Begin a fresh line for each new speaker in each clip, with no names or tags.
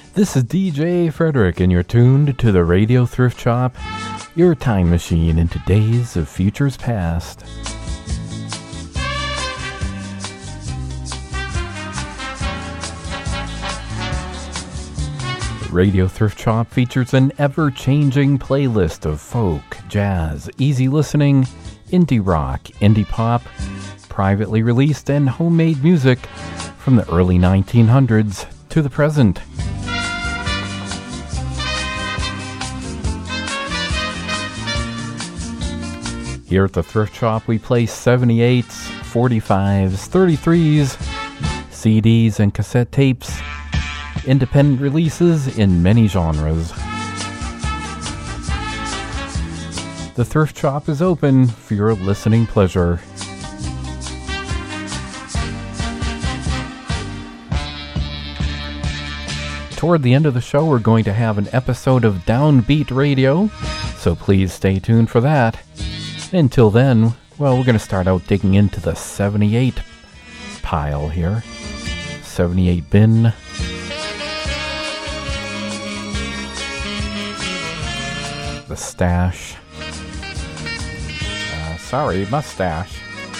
This is DJ Frederick, and you're tuned to the Radio Thrift Shop, your time machine into days of futures past. The Radio Thrift Shop features an ever-changing playlist of folk, jazz, easy listening, indie rock, indie pop, privately released and homemade music from the early 1900s to the present. Here at the Thrift Shop, we play 78s, 45s, 33s, CDs and cassette tapes, independent releases in many genres. The Thrift Shop is open for your listening pleasure. Toward the end of the show, we're going to have an episode of Downbeat Radio, so please stay tuned for that. Until then, well, we're going to start out digging into the 78 pile here. 78 bin. The stash. Mustache.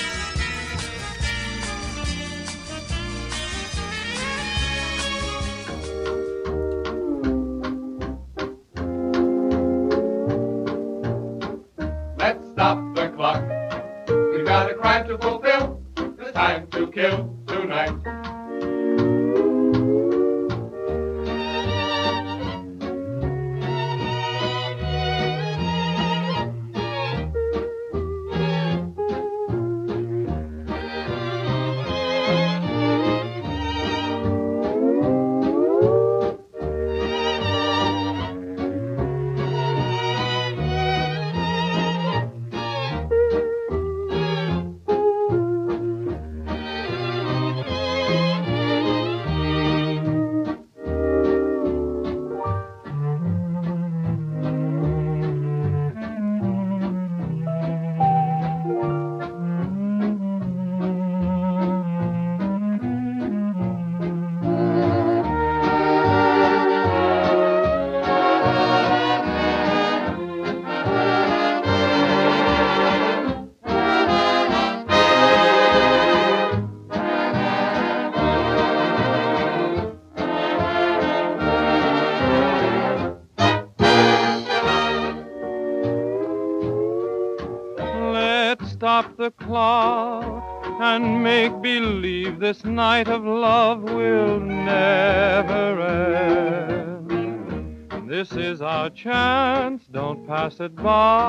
Stop the clock. We've got a crime to fulfill. It's time to kill tonight.
Stop the clock and make believe this night of love will never end. This is our chance, don't pass it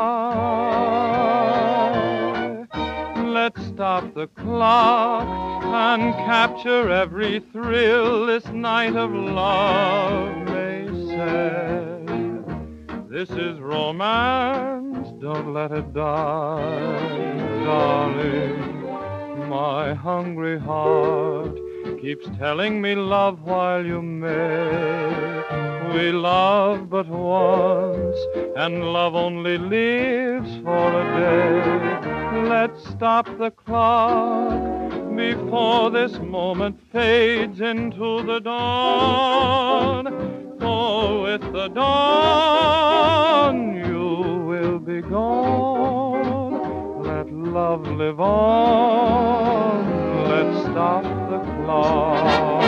by. Let's stop the clock and capture every thrill this night of love may send. This is romance, don't let it die. Darling, my hungry heart keeps telling me love while you may. We love but once, and love only lives for a day. Let's stop the clock before this moment fades into the dawn. For with the dawn you will be gone. Let love live on. Let's stop the clock.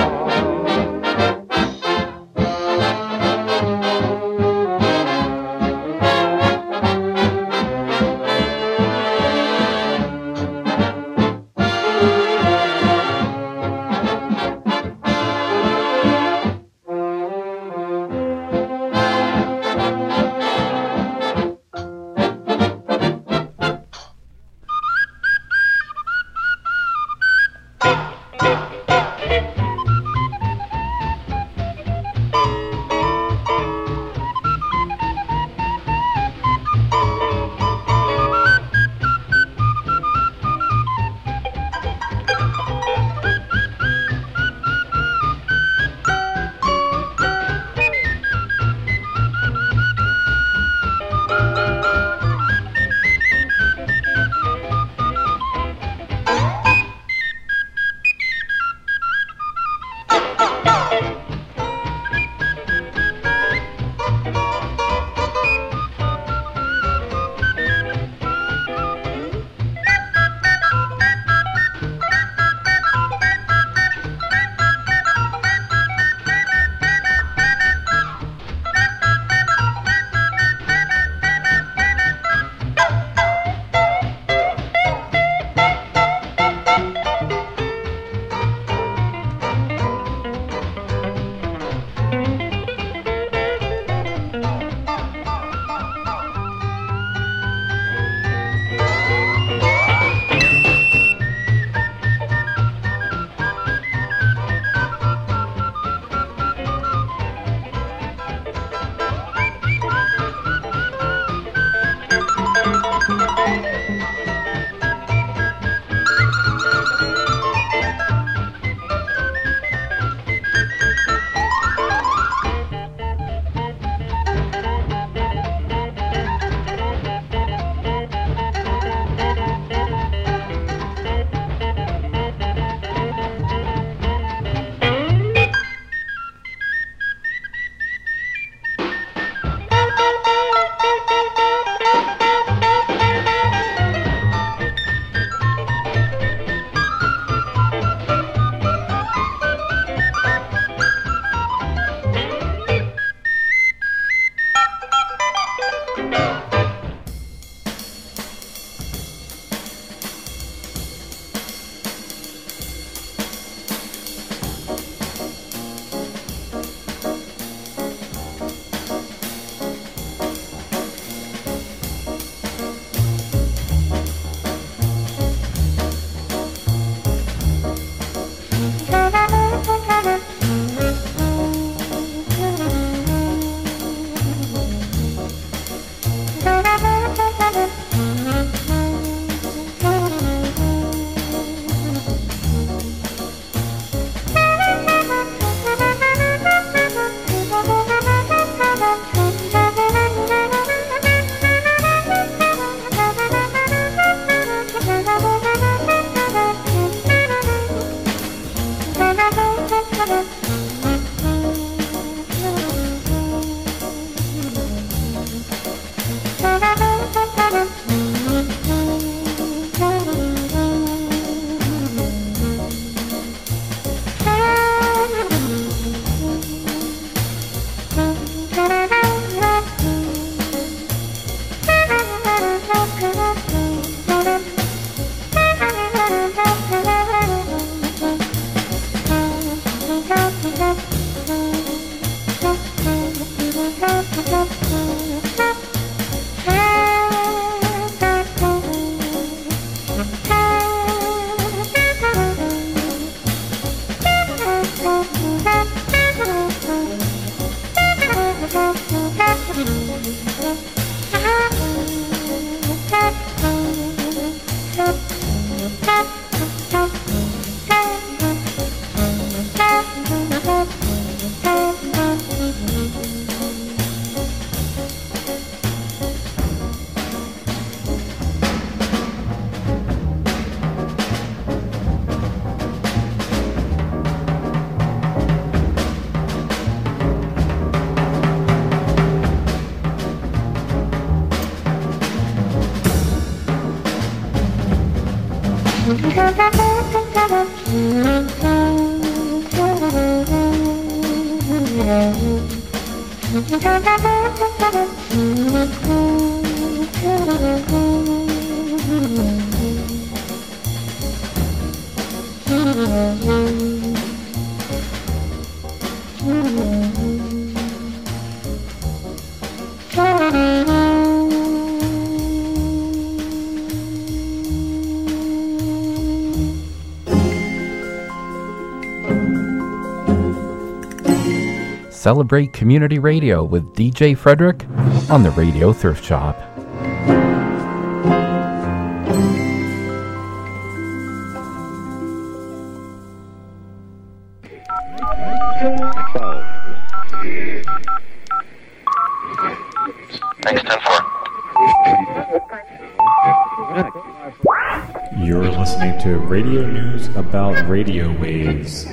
Celebrate Community Radio with DJ Frederick on the Radio Thrift Shop.
Thanks, 10-4.
You're listening to Radio News About Radio Waves.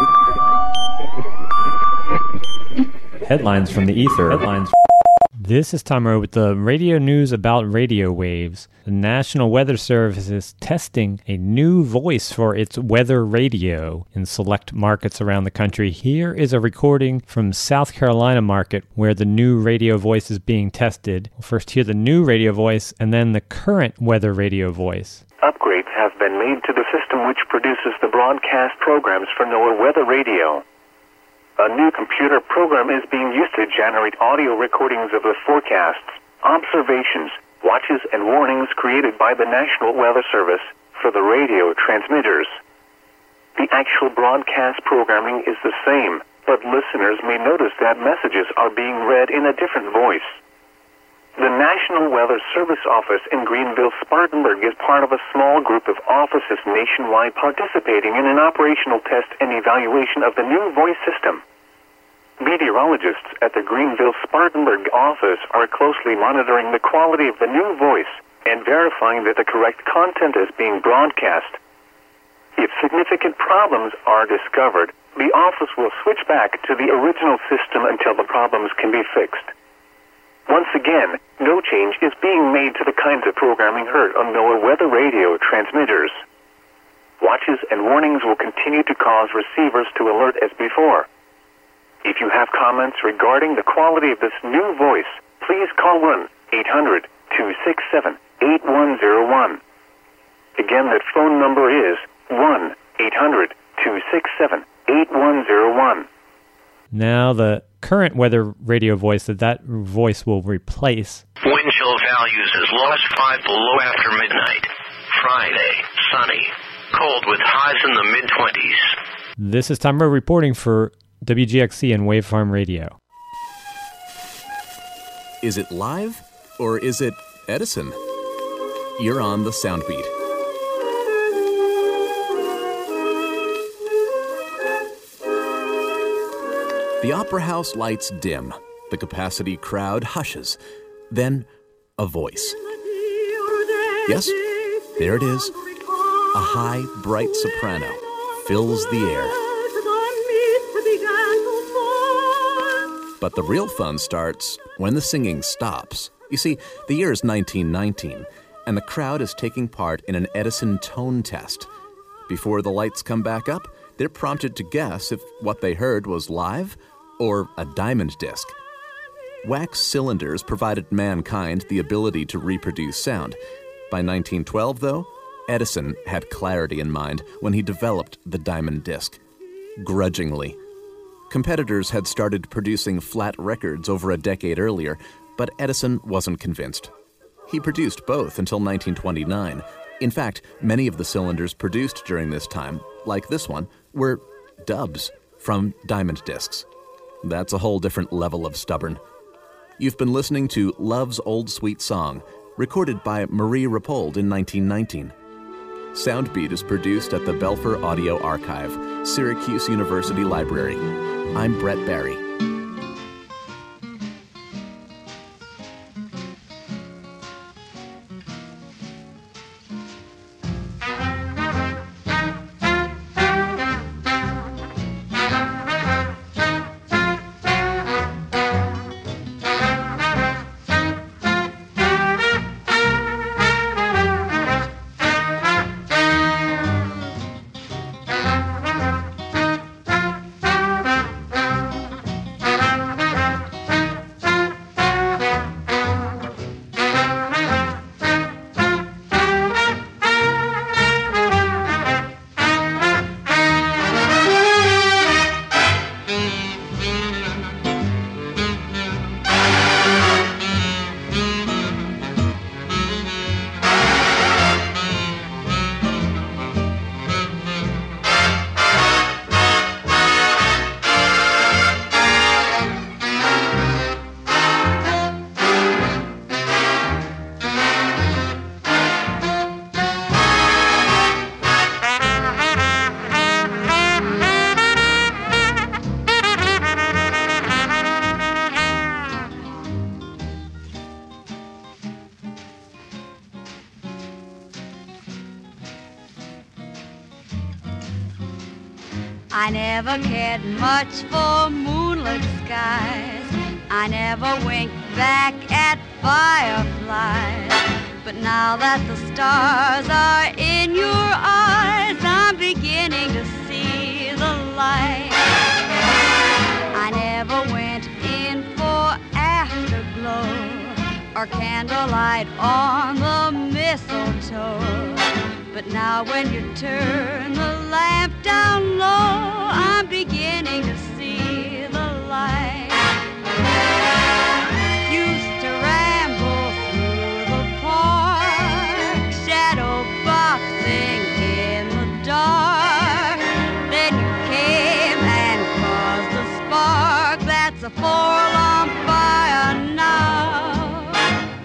Headlines from the ether.
This is Tom Rowe with the radio news about radio waves. The National Weather Service is testing a new voice for its weather radio in select markets around the country. Here is a recording from South Carolina market where the new radio voice is being tested. We'll first hear the new radio voice and then the current weather radio voice.
Upgrades have been made to the system which produces the broadcast programs for NOAA Weather Radio. A new computer program is being used to generate audio recordings of the forecasts, observations, watches, and warnings created by the National Weather Service for the radio transmitters. The actual broadcast programming is the same, but listeners may notice that messages are being read in a different voice. The National Weather Service office in Greenville, Spartanburg is part of a small group of offices nationwide participating in an operational test and evaluation of the new voice system. Meteorologists at the Greenville, Spartanburg office are closely monitoring the quality of the new voice and verifying that the correct content is being broadcast. If significant problems are discovered, the office will switch back to the original system until the problems can be fixed. Once again, no change is being made to the kinds of programming heard on NOAA weather radio transmitters. Watches and warnings will continue to cause receivers to alert as before. If you have comments regarding the quality of this new voice, please call 1-800-267-8101. Again, that phone number is 1-800-267-8101.
Now the current weather radio voice that voice will replace.
Wind chill values as low as 5 below after midnight. Friday, sunny. Cold with highs in the mid-20s.
This is Tom Rowe reporting for WGXC and Wave Farm Radio.
Is it live or is it Edison? You're on the Soundbeat. The Opera House lights dim. The capacity crowd hushes. Then, a voice. Yes, there it is. A high, bright soprano fills the air. But the real fun starts when the singing stops. You see, the year is 1919, and the crowd is taking part in an Edison tone test. Before the lights come back up, they're prompted to guess if what they heard was live or a diamond disc. Wax cylinders provided mankind the ability to reproduce sound. By 1912, though, Edison had clarity in mind when he developed the diamond disc. Grudgingly. Competitors had started producing flat records over a decade earlier, but Edison wasn't convinced. He produced both until 1929. In fact, many of the cylinders produced during this time, like this one, were dubs from diamond discs. That's a whole different level of stubborn. You've been listening to Love's Old Sweet Song, recorded by Marie Rappold in 1919. Soundbeat is produced at the Belfer Audio Archive, Syracuse University Library. I'm Brett Barry.
I never cared much for moonlit skies. I never winked back at fireflies. But now that the stars are in your eyes, I'm beginning to see the light. I never went in for afterglow or candlelight on the mistletoe. But now when you turn the lamp down low, I'm beginning to see the light. Used to ramble through the park, shadow boxing in the dark. Then you came and caused a spark that's a forlorn fire now.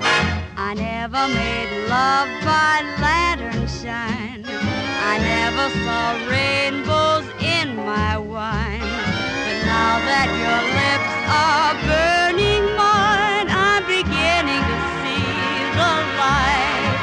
my lantern shine. I never saw rainbows in my wine. But now that your lips are burning mine, I'm beginning to see the light.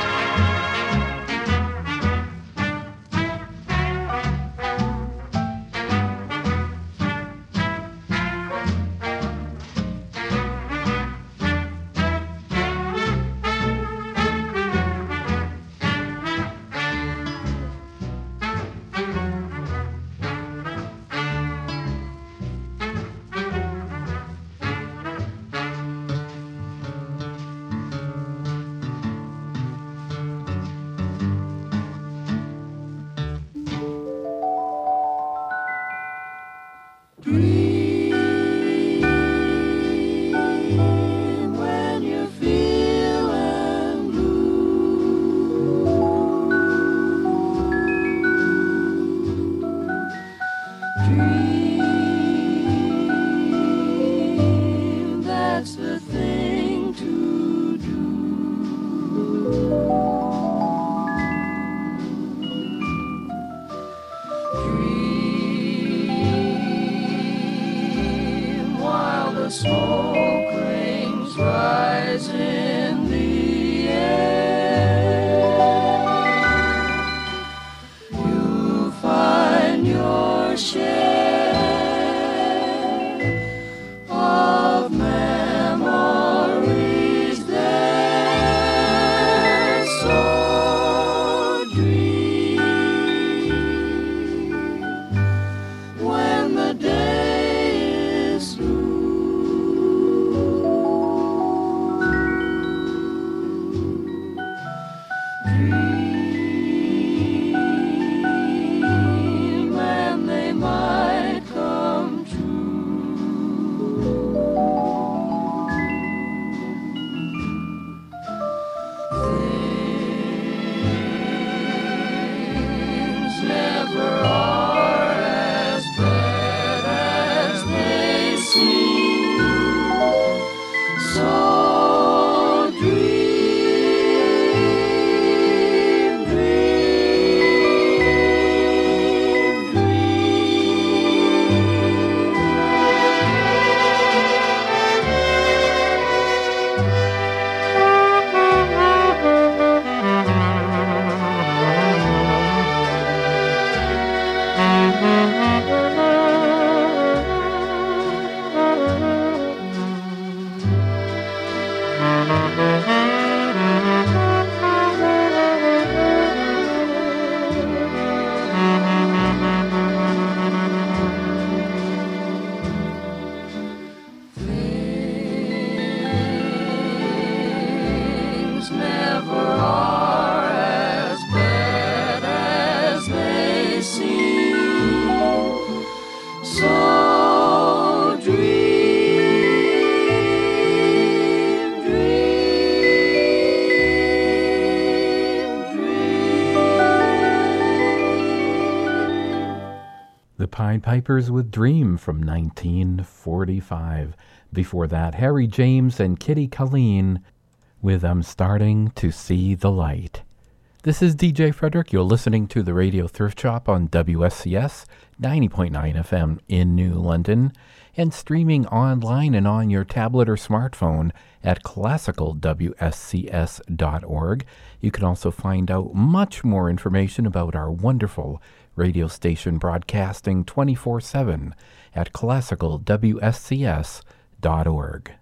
Pied Pipers with Dream from 1945. Before that, Harry James and Kitty Colleen with I'm Starting to See the Light. This is DJ Frederick. You're listening to the Radio Thrift Shop on WSCS 90.9 FM in New London and streaming online and on your tablet or smartphone at classicalwscs.org. You can also find out much more information about our wonderful radio station broadcasting 24/7 at classicalwscs.org.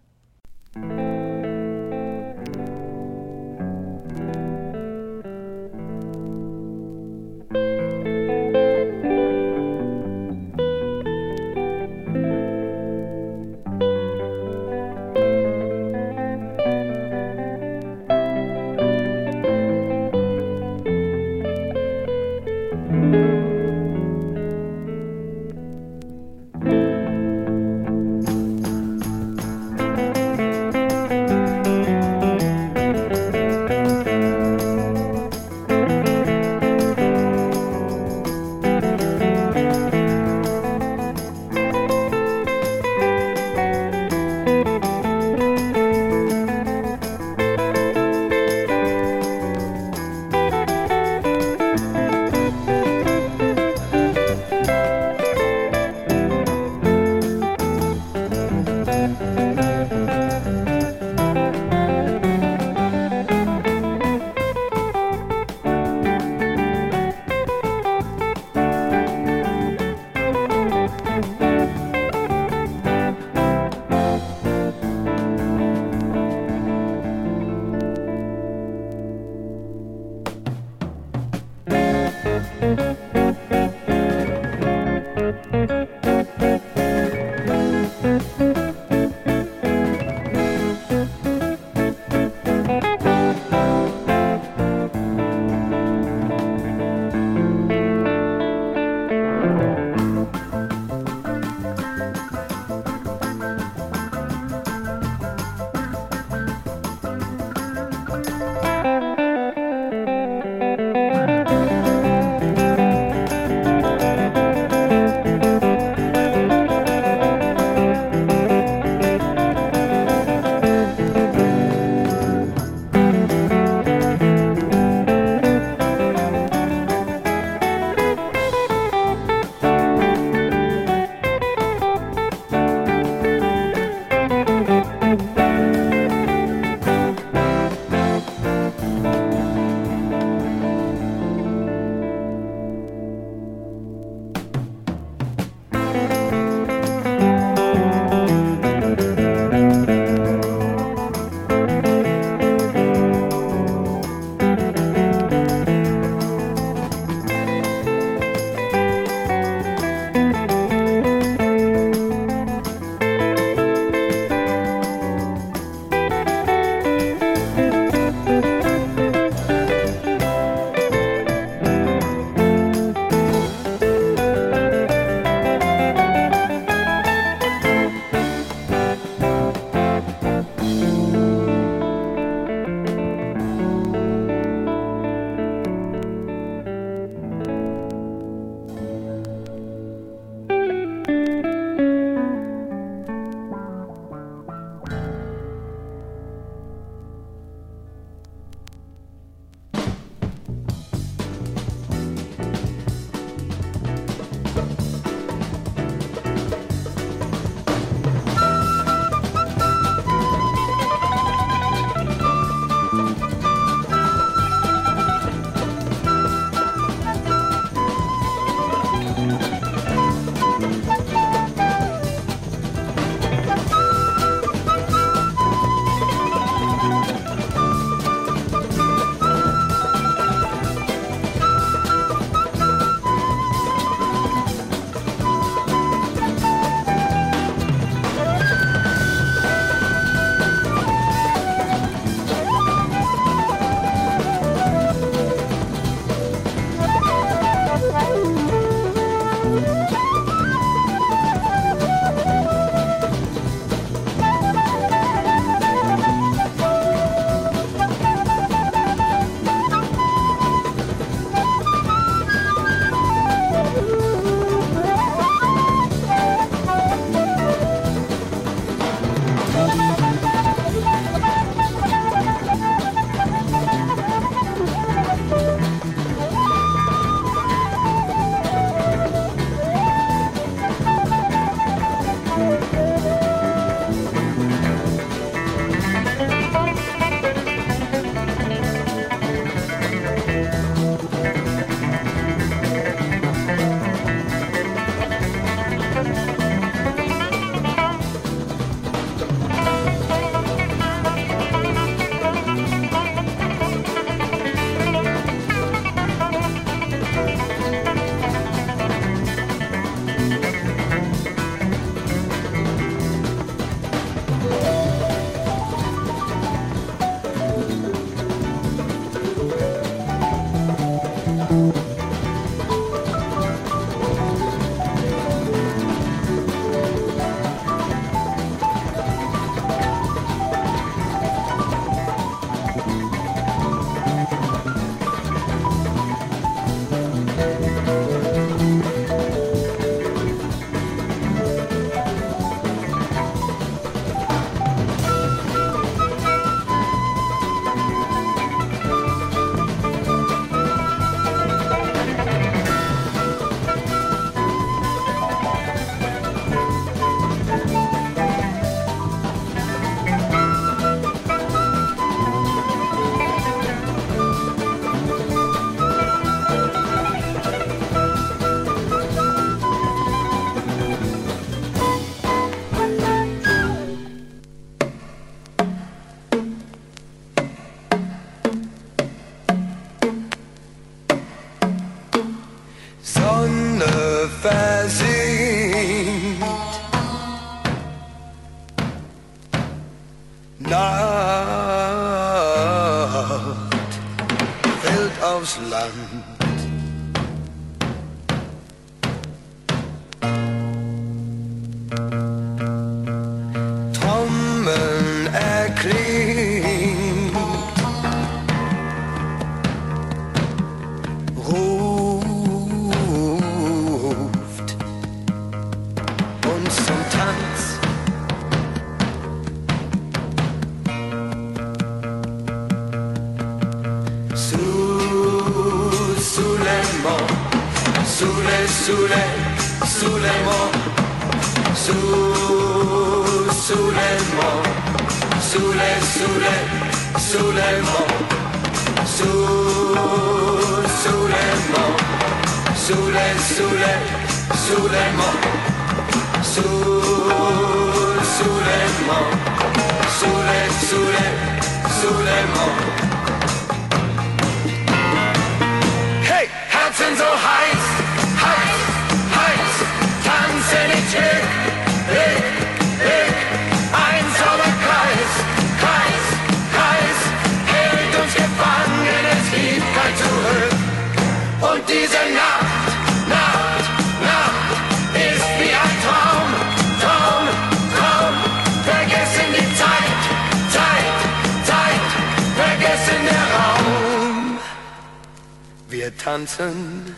Tanzen.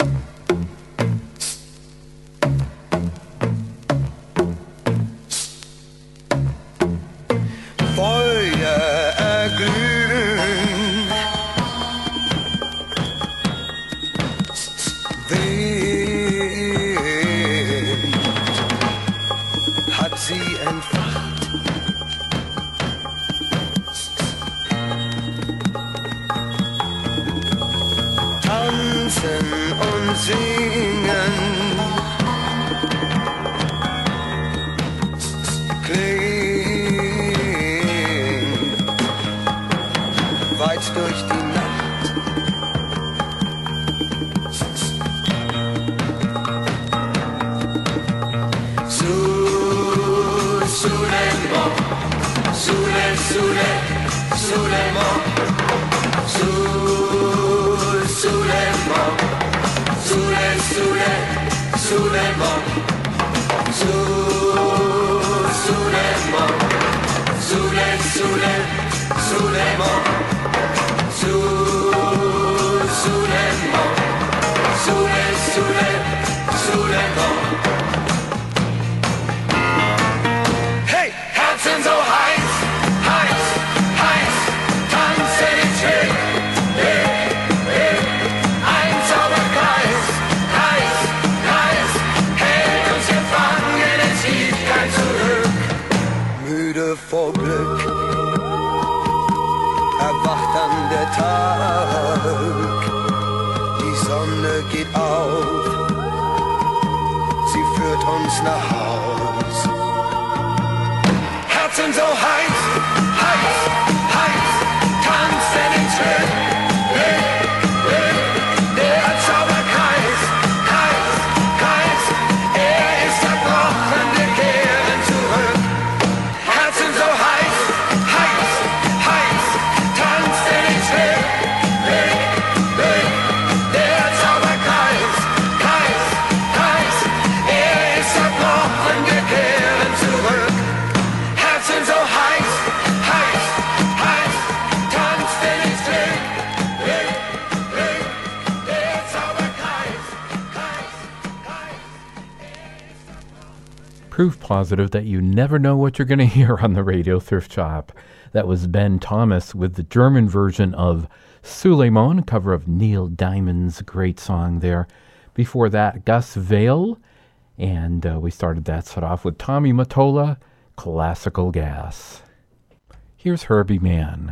Feuer erglühen. Wind hat sie entfacht. Tanzen und singen klingt weit durch die Nacht. Hey, Herzen so heiß, heiß, heiß, tanzen in Schwick, ein Zauberkreis, Kreis, Kreis, hält uns gefangen, es gibt kein Zurück. Müde vor Glück erwacht dann der Tag, die Sonne geht auf, sie führt uns nach Haus. Herzen so heiß, heiß, heiß, tanzen in Schritt, der Zauberkreis, Kreis, Kreis, er ist zerbrochen, wir kehren zurück. Herzen so heiß, heiß, heiß, tanzen in Schritt, der
proof positive that you never know what you're going to hear on the Radio Thrift Shop. That was Ben Thomas with the German version of Suleiman, a cover of Neil Diamond's great song there. Before that, Gus Vale, and we started that set off with Tommy Mottola, Classical Gas. Here's Herbie Mann.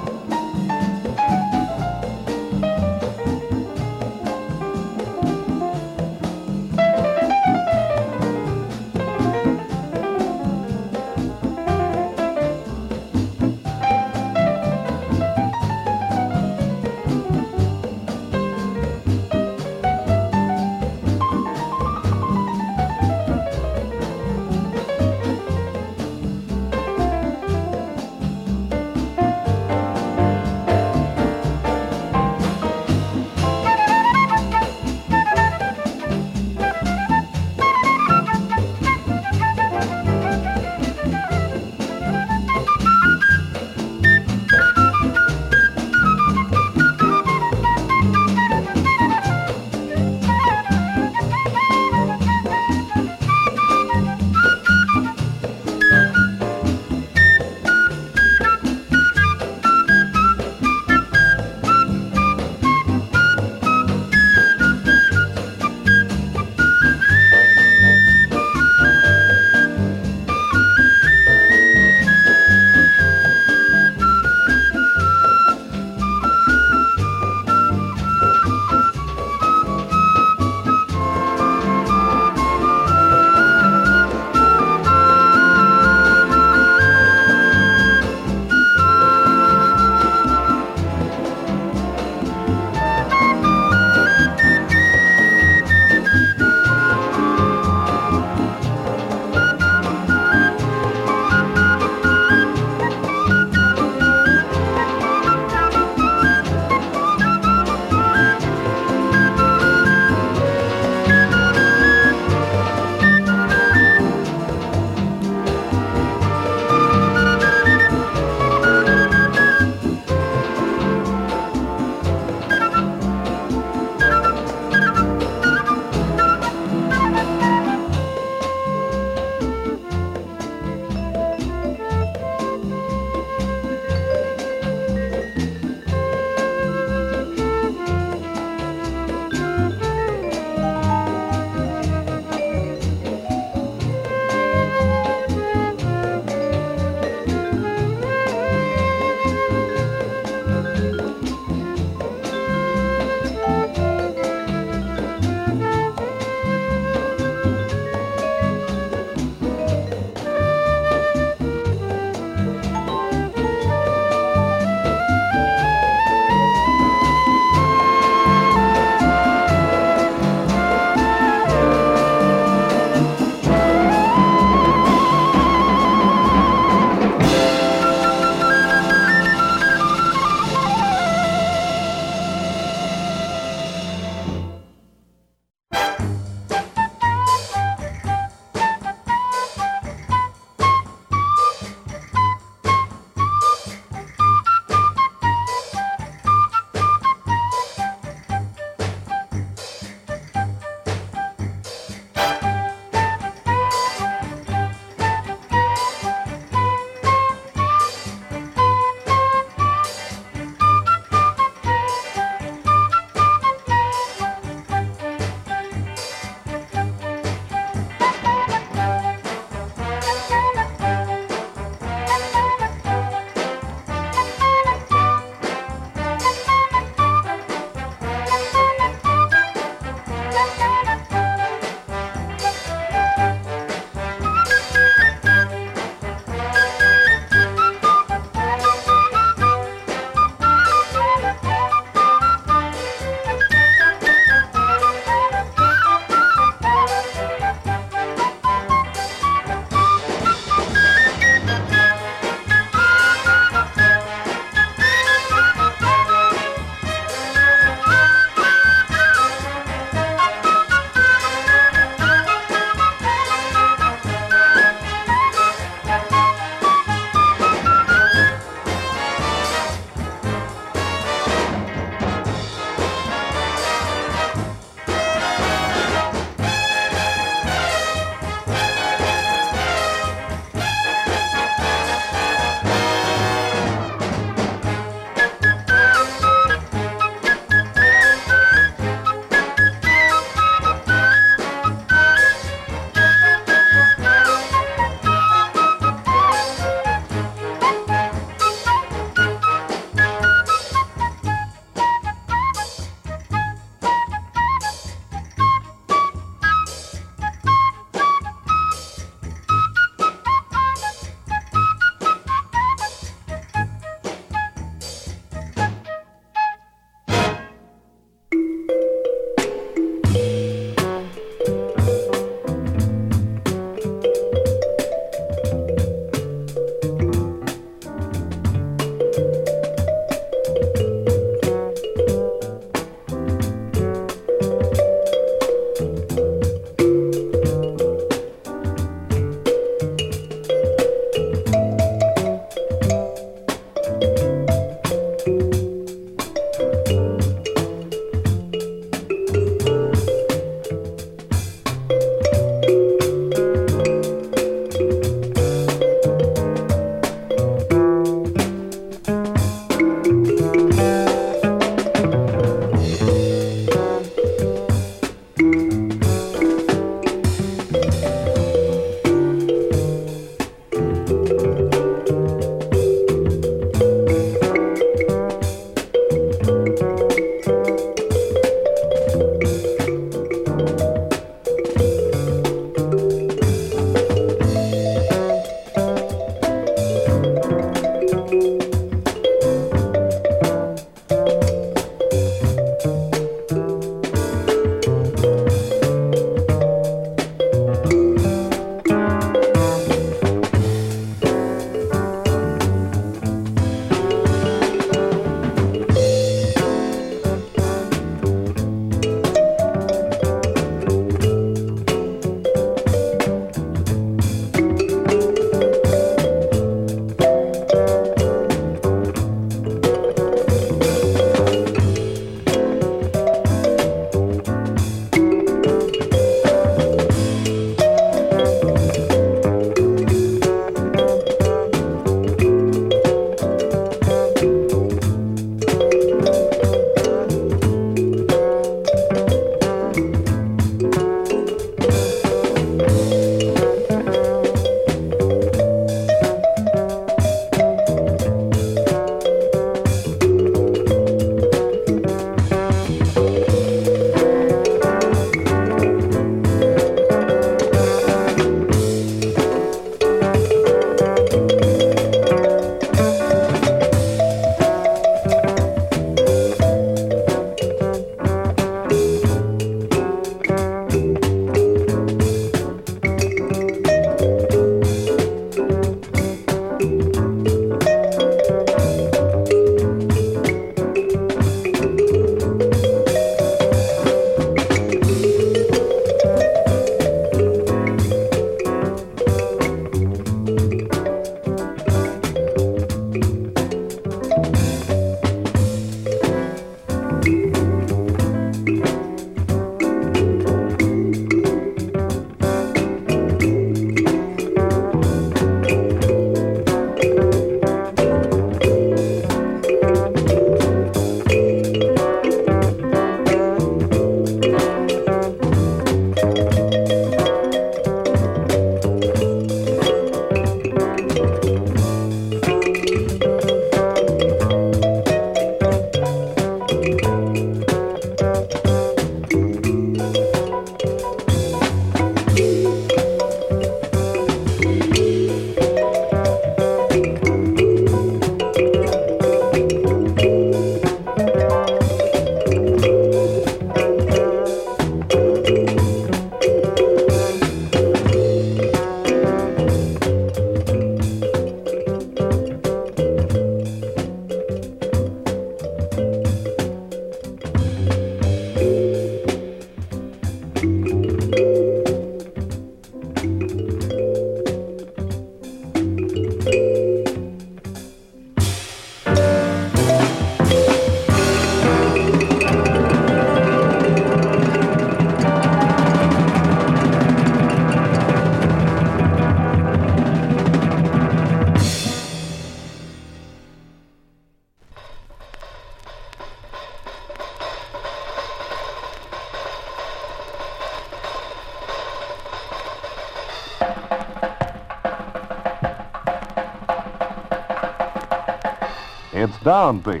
it's Downbeat.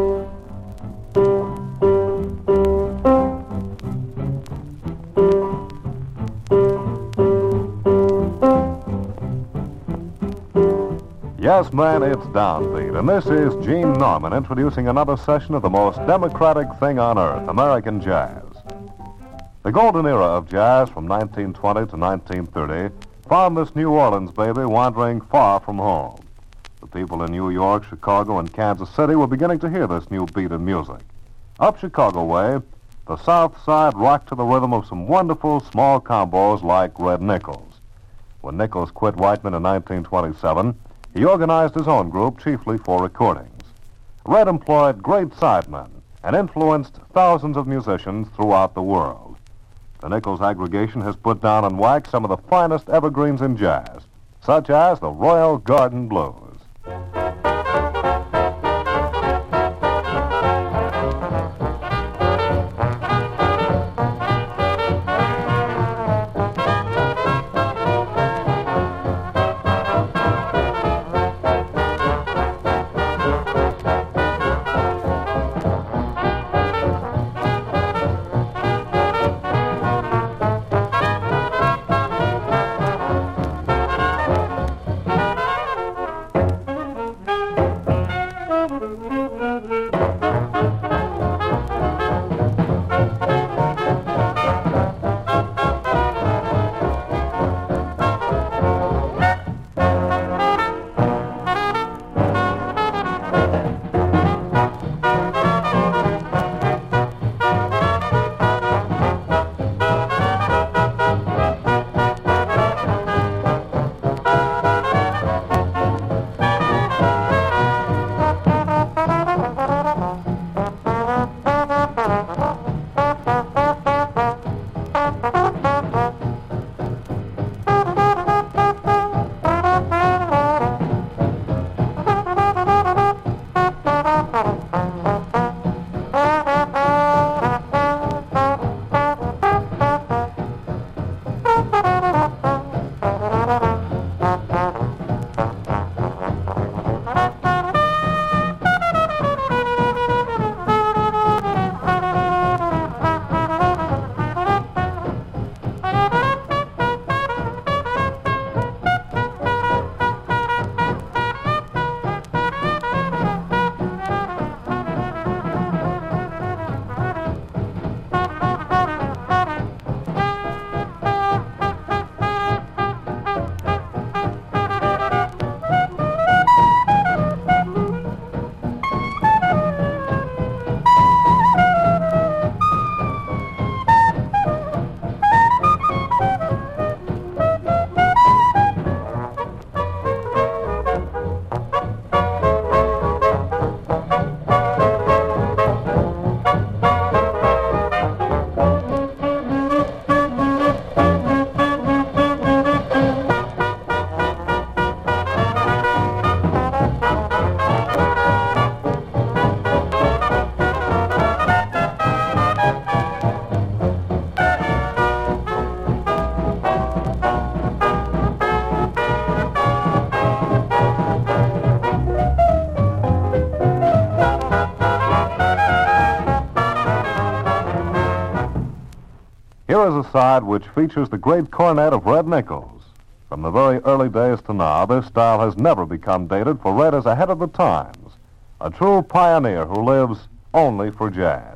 Yes, man, it's Downbeat, and this is Gene Norman introducing another session of the most democratic thing on earth, American jazz. The golden era of jazz from 1920 to 1930 found this New Orleans baby wandering far from home. The people in New York, Chicago, and Kansas City were beginning to hear this new beat in music. Up Chicago way, the South Side rocked to the rhythm of some wonderful small combos like Red Nichols. When Nichols quit Whiteman in 1927, he organized his own group chiefly for recordings. Red employed great sidemen and influenced thousands of musicians throughout the world. The Nichols aggregation has put down on wax some of the finest evergreens in jazz, such as the Royal Garden Blues. Here is a side which features the great cornet of Red Nichols. From the very early days to now, this style has never become dated, for Red is ahead of the times, a true pioneer who lives only for jazz.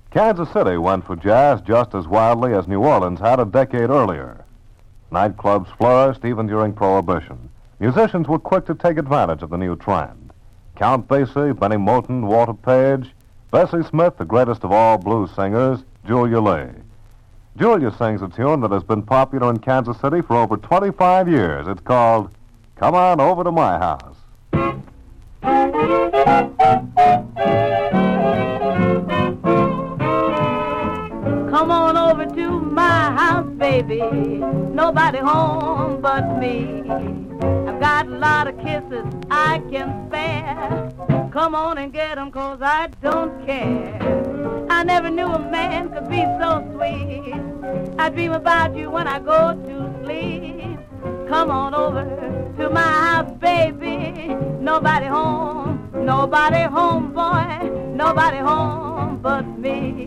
Kansas City went for jazz just as wildly as New Orleans had a decade earlier. Nightclubs flourished even during Prohibition. Musicians were quick to take advantage of the new trend. Count Basie, Benny Moten, Walter Page, Bessie Smith, the greatest of all blues singers, Julia Lee. Julia sings a tune that has been popular in Kansas City for over 25 years. It's called Come On Over to My House.
Come on over to my house, baby. Nobody home but me. I've got a lot of kisses I can spare. Come on and get 'em 'cause I don't care. I never knew a man could be so sweet. I dream about you when I go to sleep. Come on over to my house, baby. Nobody home, boy. Nobody home but me.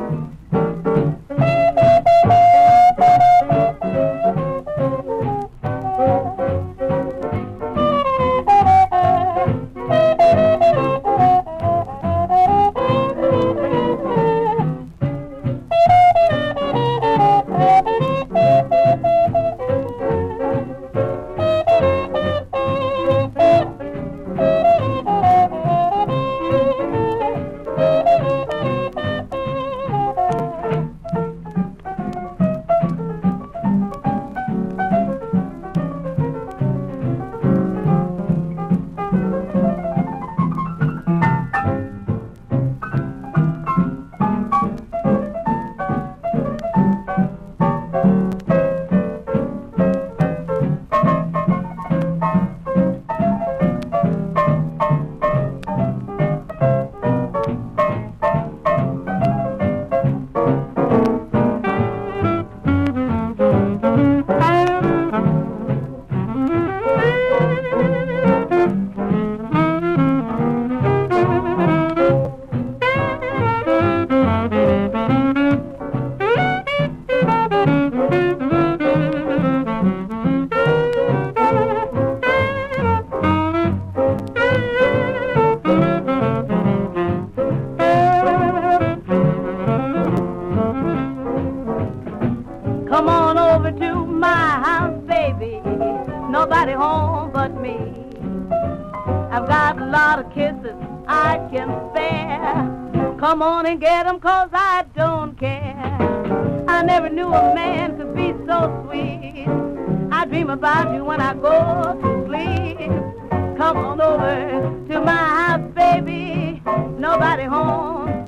Come on and get 'em 'cause I don't care. I never knew a man could be so sweet. I dream about you when I go to sleep. Come on over to my house, baby. Nobody home,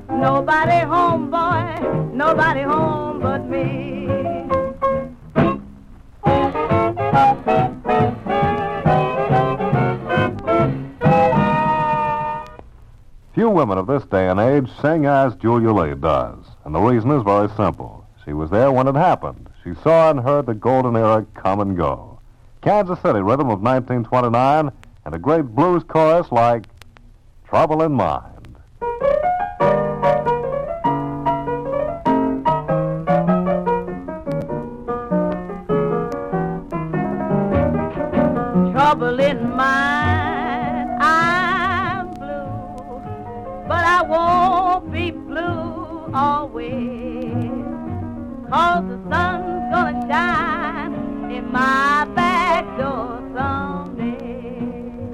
boy. Nobody home but me.
Few women of this day and age sing as Julia Lee does, and the reason is very simple. She was there when it happened. She saw and heard the golden era come and go. Kansas City rhythm of 1929 and a great blues chorus like Trouble in Mind.
Trouble in mind, I'm blue, but I won't be blue always, 'cause the sun's gonna shine in my back door someday.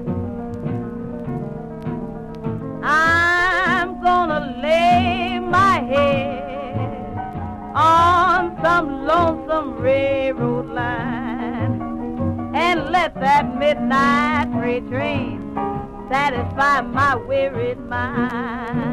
I'm gonna lay my head on some lonesome railroad line and let that midnight freight train satisfy my wearied mind.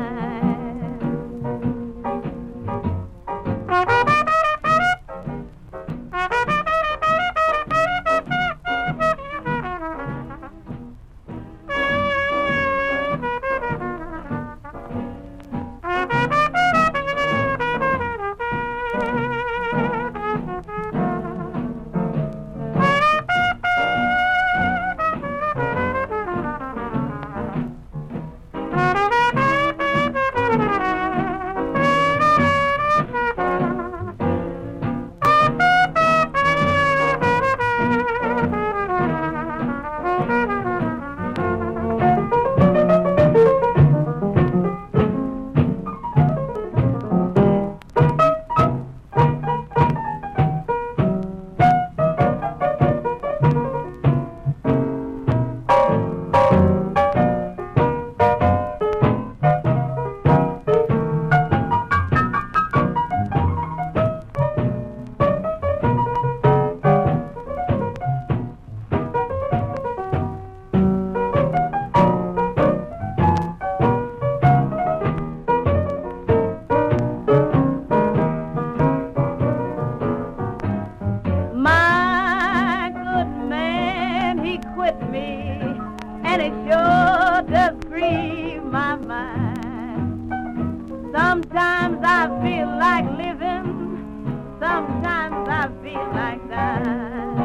Sometimes I feel like living, sometimes I feel like dying.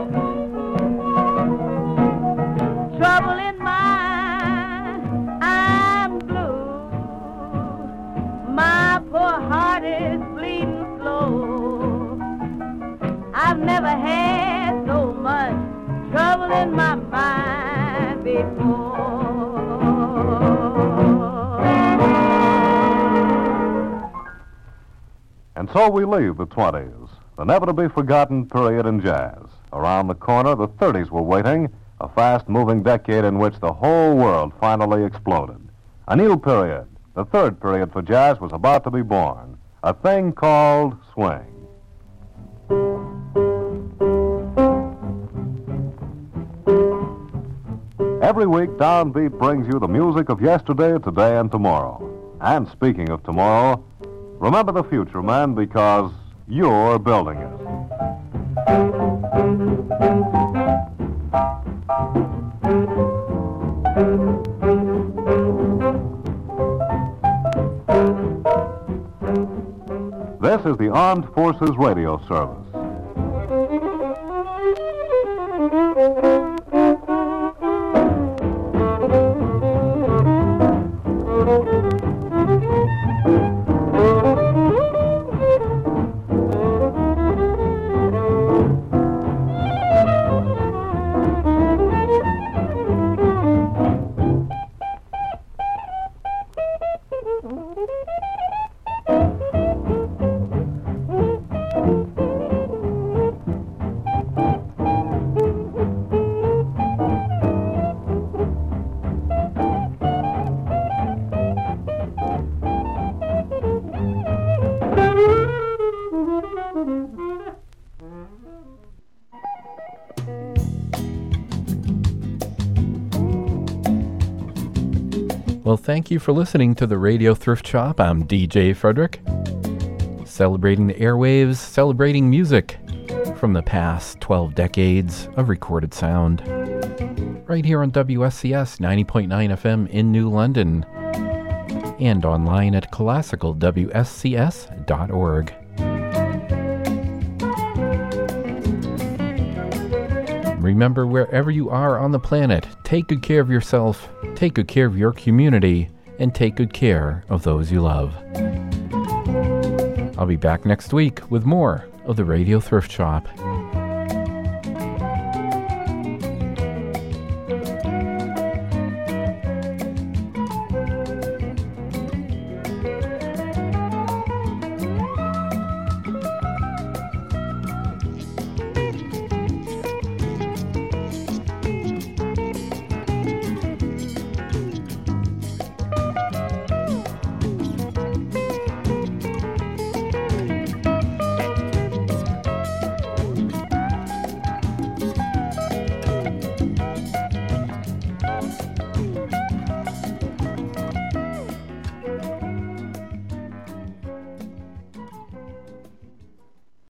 Trouble in mind, I'm blue. My poor heart is bleeding slow. I've never had so much trouble in my mind before.
And so we leave the 20s, the never-to-be-forgotten period in jazz. Around the corner, the 30s were waiting, a fast-moving decade in which the whole world finally exploded. A new period, the third period for jazz, was about to be born, a thing called swing. Every week, Downbeat brings you the music of yesterday, today, and tomorrow. And speaking of tomorrow, remember the future, man, because you're building it. This is the Armed Forces Radio Service.
Well, thank you for listening to the Radio Thrift Shop. I'm DJ Frederick, celebrating the airwaves, celebrating music from the past 12 decades of recorded sound. Right here on WSCS 90.9 FM in New London and online at classicalwscs.org. Remember, wherever you are on the planet, take good care of yourself, take good care of your community, and take good care of those you love. I'll be back next week with more of the Radio Thrift Shop.